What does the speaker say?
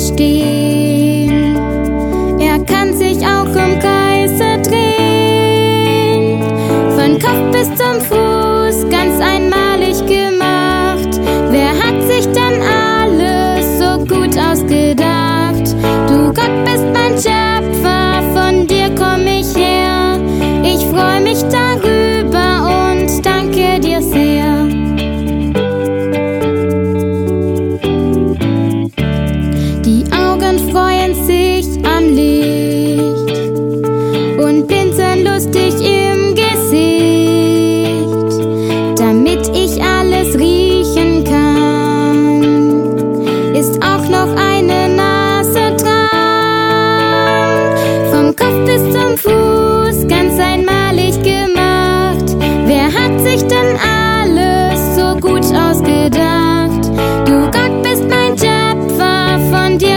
verstehen. Er kann sich auch im Kreise drehen, von Kopf bis zum Fuß, ganz einmalig gemacht. Wer hat sich denn alles so gut ausgedacht? Du Gott bist mein Schöpfer, von dir komm ich her. Ich freu mich darüber und danke dir sehr. Die Augen freuen sich am Leben.